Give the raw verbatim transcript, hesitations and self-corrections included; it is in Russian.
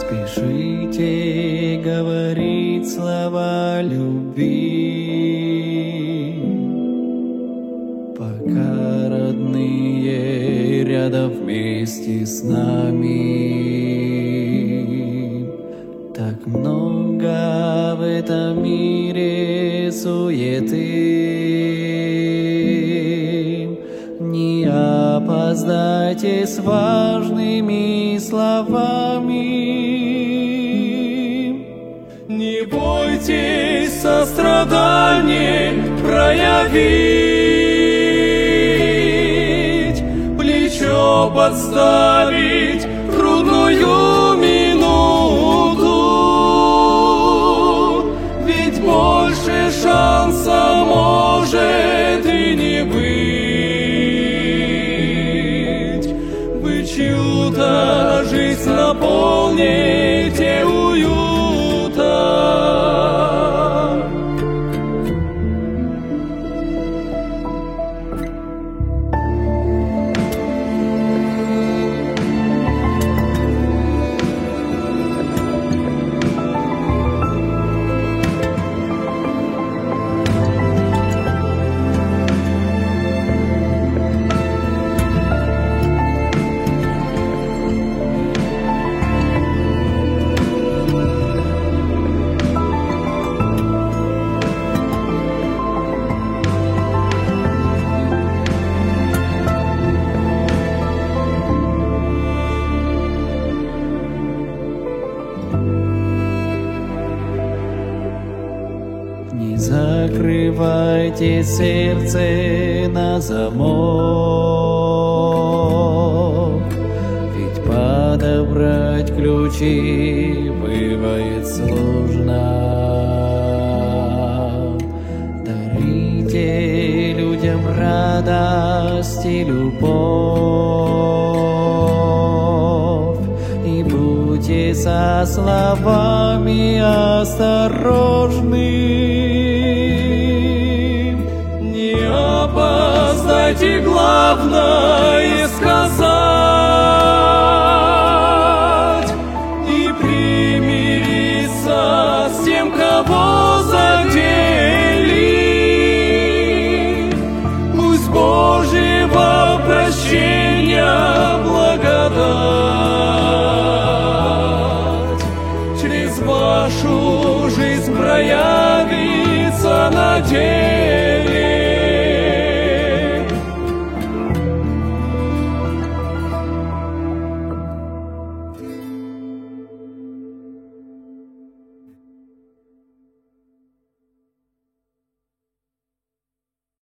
спешите говорить слова любви, пока родные рядом вместе с нами. Так много в этом мире суеты, не опоздайте с важными словами. Не бойтесь сострадание проявить, плечо подставить в трудную минуту, ведь больше шанса может и не быть. Вы чью-то жизнь наполните уютом. Не закрывайте сердце на замок, ведь подобрать ключи бывает сложно. Дарите людям радость и любовь, и будьте со словами осторожны. Опоздайте, главное сказать и примириться с тем, кого задели. Пусть Божьего прощения благодать через вашу жизнь проявится надежда.